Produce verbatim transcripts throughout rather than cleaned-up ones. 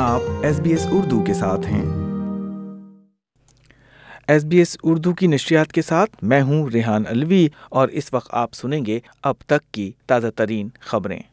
आप S B S Urdu के साथ हैं। एस बी एस उर्दू की नशरियात के साथ मैं हूं रेहान अलवी और इस वक्त आप सुनेंगे अब तक की ताज़ा तरीन खबरें।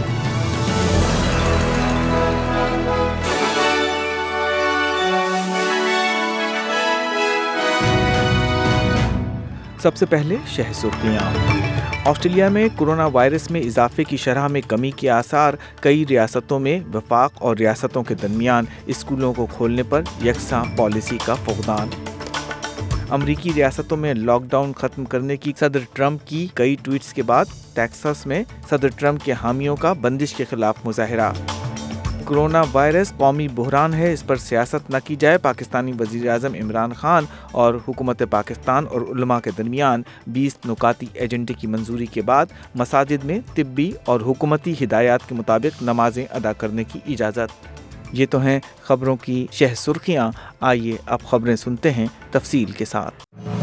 सबसे पहले शह सुर्खियां। ऑस्ट्रेलिया में कोरोना वायरस में इजाफे की शरह में कमी के आसार। कई रियासतों में वफाक और रियासतों के दरमियान स्कूलों को खोलने पर यकसा पॉलिसी का फुक़दान। अमरीकी रियासतों में लॉकडाउन खत्म करने की सदर ट्रंप की कई ट्वीट्स के बाद टेक्सास में सदर ट्रंप के हामियों का बंदिश के खिलाफ मुजाहिरा। कोरोना वायरस कौमी बहरान है, इस पर सियासत न की जाए। पाकिस्तानी वज़ीर आज़म इमरान खान और हुकूमत पाकिस्तान और उलमा के दरमियान बीस नुकाती एजेंडे की मंजूरी के बाद मसाजिद में तिब्बी और हुकूमती हिदायत के मुताबिक नमाजें अदा करने की इजाज़त। ये तो हैं खबरों की शह सुर्खियाँ। आइए अब खबरें सुनते हैं तफसील के साथ।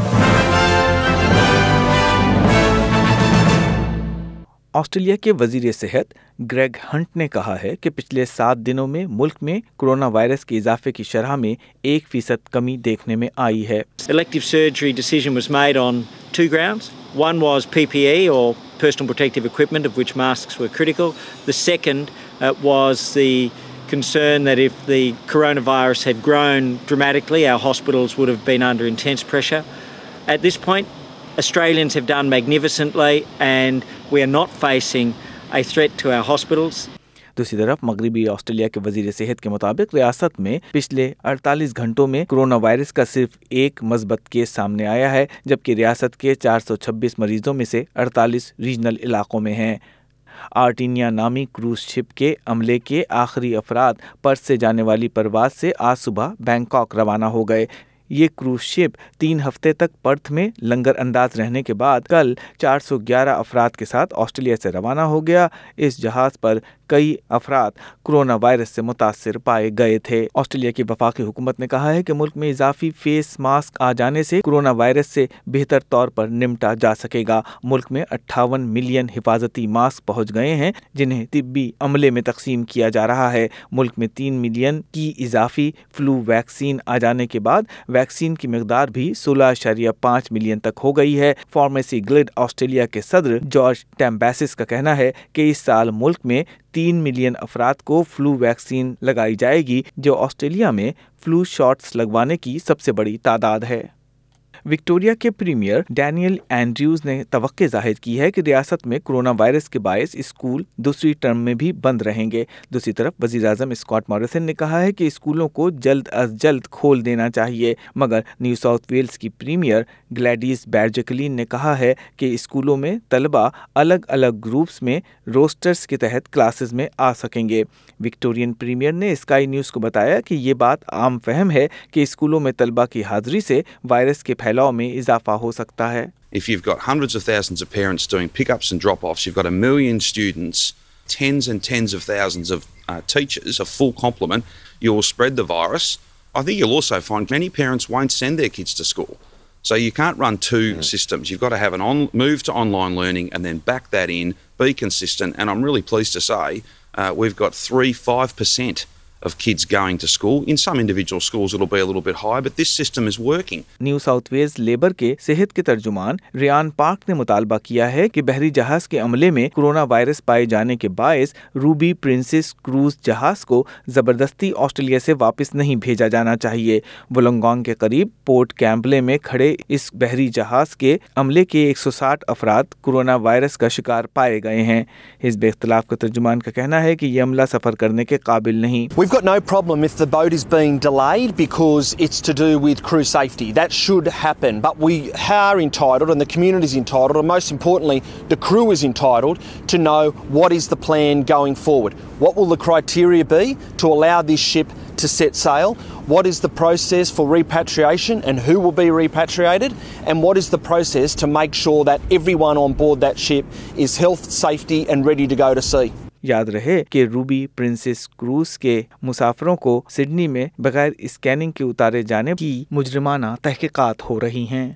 ऑस्ट्रेलिया के वजीर सेहत ग्रेग हंट ने कहा है कि पिछले सात दिनों में मुल्क में कोरोना वायरस के इजाफे की शरह में एक फीसद कमी देखने में आई है। Elective surgery decision was made on two grounds. One was P P E or personal protective equipment, of which masks were critical. The second uh, was the concern that if the coronavirus had grown dramatically, our hospitals would have been under intense pressure. At this point, Australians have done magnificently and we are not facing a threat to our hospitals. दूसरी तरफ मगरबी Australia के वजीर सेहत के मुताबिक रियासत में पिछले अड़तालीस घंटों में कोरोना वायरस का सिर्फ एक मस्बत केस सामने आया है, जबकि रियासत के चार सौ छब्बीस मरीजों में से अड़तालीस रीजनल इलाकों में हैं। आर्टीनिया नामी क्रूज शिप के अमले के आखिरी अफराद पर्थ से जाने वाली परवाज से आज सुबह बैंकॉक रवाना हो गए। ये क्रूज शिप तीन हफ्ते तक पर्थ में लंगर अंदाज रहने के बाद कल चार सौ ग्यारह अफराद के साथ ऑस्ट्रेलिया से रवाना हो गया। इस जहाज़ पर कई अफराद कोरोना वायरस से मुतासिर पाए गए थे। ऑस्ट्रेलिया की वफाकी हुकूमत ने कहा है कि मुल्क में इजाफी फेस मास्क आ जाने से कोरोना वायरस से बेहतर तौर पर निपटा जा सकेगा। मुल्क में अट्ठावन मिलियन हिफाजती मास्क पहुंच गए हैं, जिन्हें तिब्बी अमले में तकसीम किया जा रहा है। मुल्क में तीन मिलियन की इजाफी फ्लू वैक्सीन आ जाने के बाद वैक्सीन की मिकदार भी सोलह अशारिया पाँच मिलियन तक हो गई है। फार्मेसी गिल्ड ऑस्ट्रेलिया के सदर जॉर्ज टैम्बैसिस का कहना है कि इस साल मुल्क में तीन मिलियन अफराद को फ्लू वैक्सीन लगाई जाएगी, जो ऑस्ट्रेलिया में फ्लू शॉट्स लगवाने की सबसे बड़ी तादाद है। विक्टोरिया के प्रीमियर डैनियल एंड्रयूज ने तवक्के जाहिर की है कि रियासत में कोरोना वायरस के बायस स्कूल दूसरी टर्म में भी बंद रहेंगे। दूसरी तरफ वज़ीर आज़म स्कॉट मॉरिसन ने कहा है कि स्कूलों को जल्द अज जल्द खोल देना चाहिए, मगर न्यू साउथ वेल्स की प्रीमियर ग्लैडिस बैर्जकलीन ने कहा है कि स्कूलों में तलबा अलग अलग ग्रुप्स में रोस्टर्स के तहत क्लासेस में आ सकेंगे। विक्टोरियन प्रीमियर ने स्काई न्यूज़ को बताया कि ये बात आम फहम है कि स्कूलों में तलबा की हाजिरी से वायरस के फैलाव में इजाफा हो सकता है। If you've got hundreds of thousands of parents doing pickups and drop-offs, you've got a million students, tens and tens of thousands of uh, teachers, a full complement, you will spread the virus. I think you'll also find many parents won't send their kids to school. So you can't run two mm. systems. You've got to have an on move to online learning and then back that in, be consistent. And I'm really pleased to say uh, we've got three, five percent of kids going to school. In some individual schools it'll be a little bit high, but this system is working. New South Wales Labor के सेहत के तर्जुमान Riyan park ने मुतालबा किया है कि बहरी जहाज के अमले में कोरोना वायरस पाए जाने के बायस रूबी प्रिंसेस क्रूज जहाज को जबरदस्ती ऑस्ट्रेलिया से वापस नहीं भेजा जाना चाहिए। वोलोंगोंग के करीब पोर्ट कैम्पले में खड़े इस बहरी जहाज के अमले के एक सौ साठ अफराद कोरोना वायरस का शिकार पाए गए हैं। हिज़्ब इख्तिलाफ के तर्जुमान का कहना है कि ये अमला सफर करने के काबिल नहीं। We've got no problem if the boat is being delayed because it's to do with crew safety. That should happen, but we are entitled and the community is entitled, and most importantly the crew is entitled to know what is the plan going forward. What will the criteria be to allow this ship to set sail? What is the process for repatriation and who will be repatriated? And what is the process to make sure that everyone on board that ship is health, safety and ready to go to sea? याद रहे कि Ruby princess cruise के मुसाफिरों को Sydney में बगैर scanning के उतारे जाने की मुजरिमाना तहकीकात हो रही हैं।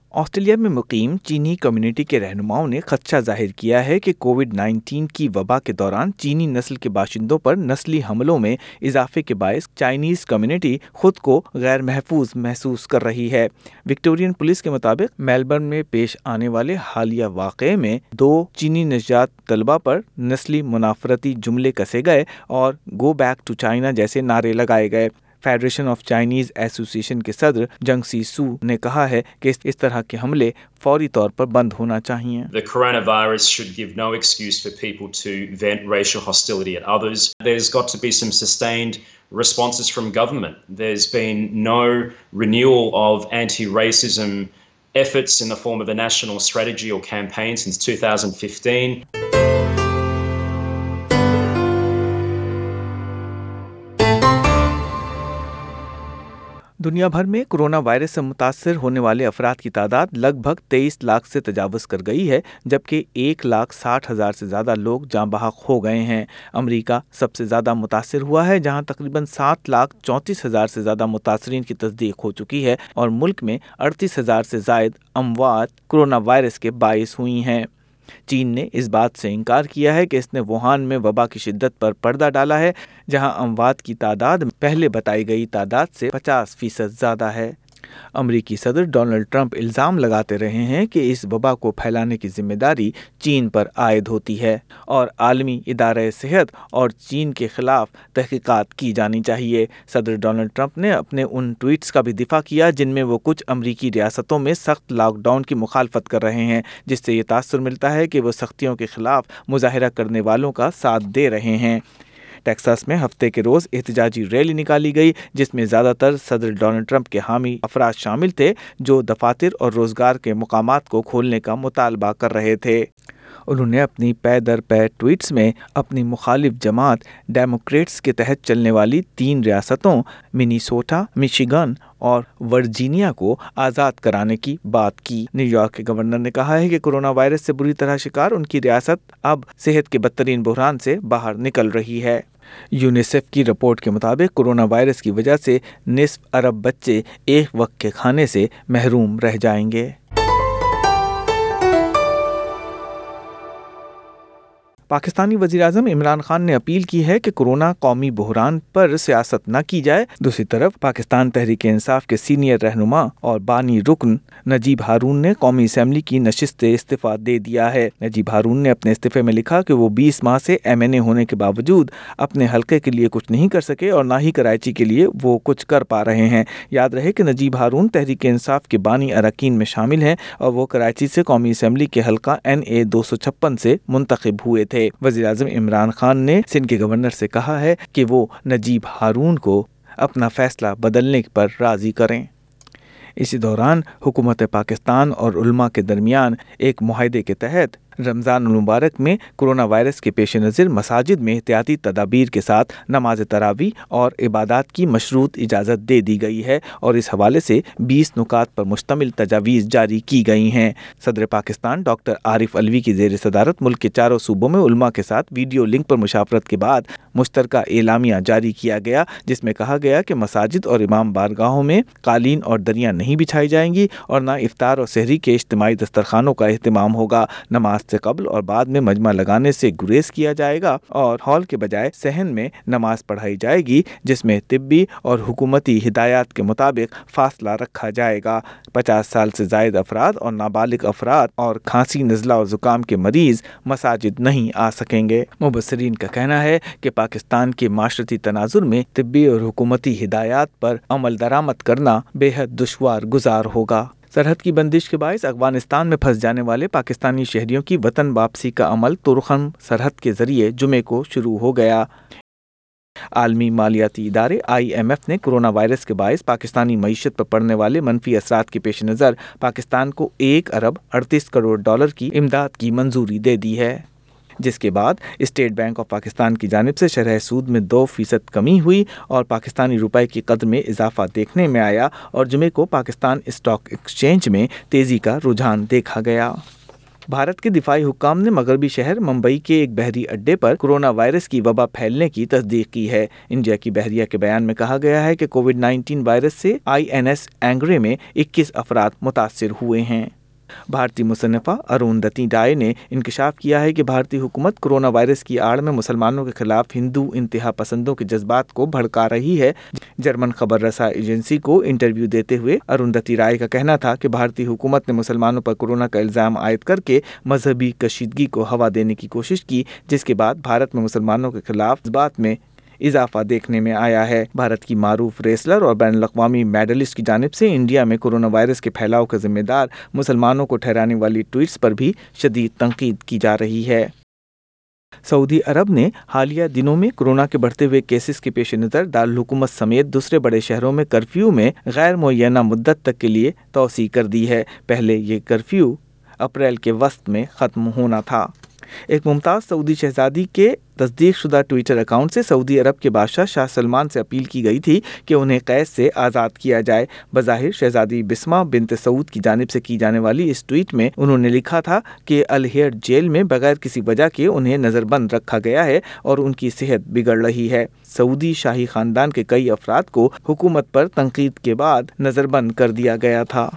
آسٹریلیا میں مقیم چینی کمیونٹی کے رہنماؤں نے خدشہ ظاہر کیا ہے کہ کووڈ نائنٹین کی وبا کے دوران چینی نسل کے باشندوں پر نسلی حملوں میں اضافے کے باعث چائنیز کمیونٹی خود کو غیر محفوظ محسوس کر رہی ہے۔ وکٹورین پولیس کے مطابق میلبرن میں پیش آنے والے حالیہ واقعے میں دو چینی نژاد طلبہ پر نسلی منافرتی جملے کسے گئے اور گو بیک ٹو چائنا جیسے نعرے لگائے گئے۔ فیڈریشن آف چائنیز ایسوسی ایشن کے صدر جنگ سی سو نے کہا ہے کہ اس طرح کے حملے فوری طور پر بند ہونا چاہیے۔ The coronavirus should give no excuse for people to vent racial hostility at others. There's got to be some sustained responses from government. There's been no renewal of anti-racism efforts in the form of a national strategy or campaign since two thousand fifteen. دنیا بھر میں corona virus سے متاثر ہونے والے افراد کی تعداد لگ بھگ تیئیس لاکھ سے تجاوز کر گئی ہے، جبکہ ایک لاکھ ساٹھ ہزار سے زیادہ لوگ جاں بحق ہو گئے ہیں۔ امریکہ سب سے زیادہ متاثر ہوا ہے، جہاں تقریباً سات لاکھ چونتیس ہزار سے زیادہ متاثرین کی تصدیق ہو چکی ہے اور ملک میں اڑتیس ہزار سے زائد اموات کرونا وائرس کے باعث ہوئی ہیں۔ چین نے اس بات سے انکار کیا ہے کہ اس نے ووہان میں وبا کی شدت پر پردہ ڈالا ہے، جہاں اموات کی تعداد پہلے بتائی گئی تعداد سے پچاس فیصد زیادہ ہے۔ امریکی صدر ڈونلڈ ٹرمپ الزام لگاتے رہے ہیں کہ اس وبا کو پھیلانے کی ذمہ داری چین پر عائد ہوتی ہے اور عالمی ادارہ صحت اور چین کے خلاف تحقیقات کی جانی چاہیے۔ صدر ڈونلڈ ٹرمپ نے اپنے ان ٹویٹس کا بھی دفاع کیا جن میں وہ کچھ امریکی ریاستوں میں سخت لاک ڈاؤن کی مخالفت کر رہے ہیں، جس سے یہ تاثر ملتا ہے کہ وہ سختیوں کے خلاف مظاہرہ کرنے والوں کا ساتھ دے رہے ہیں۔ ٹیکساس میں ہفتے کے روز احتجاجی ریلی نکالی گئی، جس میں زیادہ تر صدر ڈونلڈ ٹرمپ کے حامی افراد شامل تھے جو دفاتر اور روزگار کے مقامات کو کھولنے کا مطالبہ کر رہے تھے۔ انہوں نے اپنی پے در پے ٹویٹس میں اپنی مخالف جماعت ڈیموکریٹس کے تحت چلنے والی تین ریاستوں منیسوٹا، مشیگن اور ورجینیا کو آزاد کرانے کی بات کی۔ نیو یارک کے گورنر نے کہا ہے کہ کرونا وائرس سے بری طرح شکار ان کی ریاست اب صحت کے بدترین بحران سے باہر نکل رہی ہے۔ یونیسیف کی رپورٹ کے مطابق کرونا وائرس کی وجہ سے نصف ارب بچے ایک وقت کے کھانے سے محروم رہ جائیں گے۔ پاکستانی وزیراعظم عمران خان نے اپیل کی ہے کہ کورونا قومی بحران پر سیاست نہ کی جائے۔ دوسری طرف پاکستان تحریک انصاف کے سینئر رہنما اور بانی رکن نجیب ہارون نے قومی اسمبلی کی نشست سے استعفیٰ دے دیا ہے۔ نجیب ہارون نے اپنے استعفے میں لکھا کہ وہ بیس ماہ سے ایم این اے ہونے کے باوجود اپنے حلقے کے لیے کچھ نہیں کر سکے اور نہ ہی کراچی کے لیے وہ کچھ کر پا رہے ہیں۔ یاد رہے کہ نجیب ہارون تحریک انصاف کے بانی اراکین میں شامل ہیں اور وہ کراچی سے قومی اسمبلی کے حلقہ این اے دو سو چھپن سے منتخب ہوئے تھے۔ وزیر اعظم عمران خان نے سندھ کے گورنر سے کہا ہے کہ وہ نجیب ہارون کو اپنا فیصلہ بدلنے پر راضی کریں۔ اسی دوران حکومت پاکستان اور علماء کے درمیان ایک معاہدے کے تحت رمضان المبارک میں کرونا وائرس کے پیش نظر مساجد میں احتیاطی تدابیر کے ساتھ نماز تراویح اور عبادات کی مشروط اجازت دے دی گئی ہے اور اس حوالے سے بیس نکات پر مشتمل تجاویز جاری کی گئی ہیں۔ صدر پاکستان ڈاکٹر عارف علوی کی زیر صدارت ملک کے چاروں صوبوں میں علماء کے ساتھ ویڈیو لنک پر مشاورت کے بعد مشترکہ اعلامیہ جاری کیا گیا، جس میں کہا گیا کہ مساجد اور امام بارگاہوں میں قالین اور دریاں نہیں بچھائی جائیں گی اور نہ افطار اور سحری کے اجتماعی دسترخوانوں کا اہتمام ہوگا۔ نماز سے قبل اور بعد میں مجمع لگانے سے گریز کیا جائے گا اور ہال کے بجائے صحن میں نماز پڑھائی جائے گی، جس میں طبی اور حکومتی ہدایات کے مطابق فاصلہ رکھا جائے گا۔ پچاس سال سے زائد افراد اور نابالغ افراد اور کھانسی، نزلہ اور زکام کے مریض مساجد نہیں آ سکیں گے۔ مبصرین کا کہنا ہے کہ پاکستان کے معاشرتی تناظر میں طبی اور حکومتی ہدایات پر عمل درآمد کرنا بے حد دشوار گزار ہوگا۔ سرحد کی بندش کے باعث افغانستان میں پھنس جانے والے پاکستانی شہریوں کی وطن واپسی کا عمل تورخم سرحد کے ذریعے جمعے کو شروع ہو گیا۔ عالمی مالیاتی ادارے آئی ایم ایف نے کرونا وائرس کے باعث پاکستانی معیشت پر پڑنے والے منفی اثرات کے پیش نظر پاکستان کو ایک ارب اڑتیس کروڑ ڈالر کی امداد کی منظوری دے دی ہے، جس کے بعد اسٹیٹ بینک آف پاکستان کی جانب سے شرح سود میں دو فیصد کمی ہوئی اور پاکستانی روپے کی قدر میں اضافہ دیکھنے میں آیا اور جمعے کو پاکستان اسٹاک ایکسچینج میں تیزی کا رجحان دیکھا گیا۔ भारत के दिफाई हुक्काम ने मगरबी शहर मुंबई के एक बहरी अड्डे पर कोरोना वायरस की वबा फैलने की तस्दीक की है। इंडिया की बहरिया के बयान में कहा गया है कि कोविड नाइन्टीन वायरस से आई एन एस एंग्रे में इक्कीस अफराद मुतासिर हुए हैं। भारतीय मुसन्निफा अरुंधति राय ने इंकशाफ किया है कि भारतीय हुकूमत कोरोना वायरस की आड़ में मुसलमानों के खिलाफ हिंदू इंतहा पसंदों के जज्बात को भड़का रही है। जर्मन खबर रसा एजेंसी को इंटरव्यू देते हुए अरुंधति राय का कहना था कि भारतीय हुकूमत ने मुसलमानों पर कोरोना का इल्ज़ाम आयद करके मजहबी कशीदगी को हवा देने की कोशिश की, जिसके बाद भारत में मुसलमानों के खिलाफ जज्बात में इजाफा देखने में आया है। भारत की मारूफ रेसलर और बैनुल अक़वामी मेडलिस्ट की जानिब से इंडिया में कोरोना वायरस के फैलाव का जिम्मेदार मुसलमानों को ठहराने वाली ट्वीट्स पर भी शदीद तंकीद की जा रही है। सऊदी अरब ने हालिया दिनों में कोरोना के बढ़ते हुए केसेस के पेश नज़र दारुल हुकूमत समेत दूसरे बड़े शहरों में कर्फ्यू में गैर मुअय्यना मुद्दत तक के लिए तौसी कर दी है। पहले ये कर्फ्यू अप्रैल के वस्त में ख़त्म होना था। एक मुमताज़ सऊदी शहजादी के तस्दीक शुदा ट्विटर अकाउंट से सऊदी अरब के बादशाह शाह सलमान से अपील की गई थी कि उन्हें कैद से आज़ाद किया जाए। बज़ाहिर शहजादी बिस्मा बिनत सऊद की जानिब से की जाने वाली इस ट्वीट में उन्होंने लिखा था कि अल हियर जेल में बगैर किसी वजह के उन्हें नज़रबंद रखा गया है और उनकी सेहत बिगड़ रही है। सऊदी शाही ख़ानदान के कई अफराद को हुकूमत पर तनकीद के बाद नज़रबंद कर दिया गया था।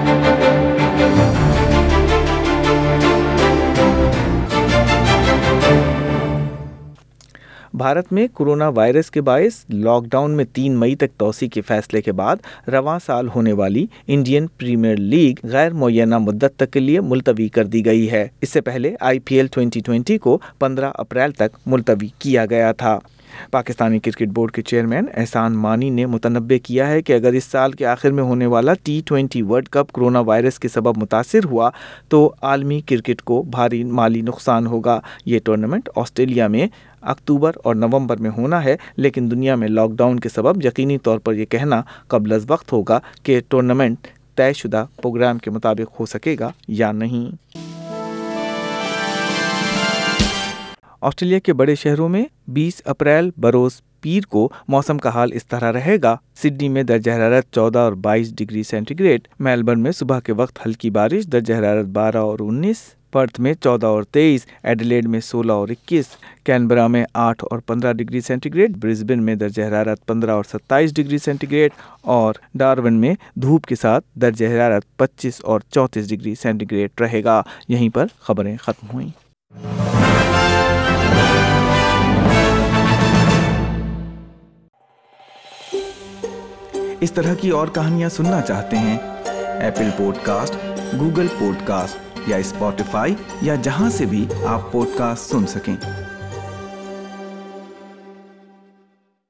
भारत में कोरोना वायरस के बायस लॉकडाउन में तीन मई तक तौसी के फैसले के बाद रवां साल होने वाली इंडियन प्रीमियर लीग गैर मुअय्यना मुद्दत तक के लिए मुलतवी कर दी गई है। इससे पहले I P L twenty twenty को पंद्रह अप्रैल तक मुलतवी किया गया था। पाकिस्तानी क्रिकेट बोर्ड के चेयरमैन एहसान मानी ने मुतनब्बे किया है कि अगर इस साल के आखिर में होने वाला T twenty world cup corona virus के सबब मुतासिर हुआ तो आलमी क्रिकेट को भारी माली नुकसान होगा। ये टूर्नामेंट ऑस्ट्रेलिया में अक्टूबर और नवंबर में होना है, लेकिन दुनिया में लॉकडाउन के सबब यकीनी तौर पर यह कहना कब्ल अज़ वक्त होगा कि टूर्नामेंट तयशुदा प्रोग्राम के मुताबिक हो सकेगा या नहीं। ऑस्ट्रेलिया के बड़े शहरों में बीस अप्रैल बरोज़ पीर को मौसम का हाल इस तरह रहेगा। सिडनी में दर्ज हरारत चौदह और बाईस डिग्री सेंटीग्रेड, मेलबर्न में सुबह के वक्त हल्की बारिश, दर्ज हरारत बारह और उन्नीस, पर्थ में चौदह और तेईस, एडिलेड में सोलह और इक्कीस, कैनबरा में आठ और पंद्रह डिग्री सेंटीग्रेड, ब्रिस्बेन में दर्ज हरारत पंद्रह और सत्ताईस डिग्री सेंटीग्रेड और डार्विन में धूप के साथ दर्ज हरारत पच्चीस और चौंतीस डिग्री सेंटीग्रेड रहेगा। यहीं पर खबरें खत्म हुई। इस तरह की और कहानियाँ सुनना चाहते हैं? एप्पल पॉडकास्ट, गूगल पॉडकास्ट या स्पॉटिफाई या जहां से भी आप पॉडकास्ट सुन सकें।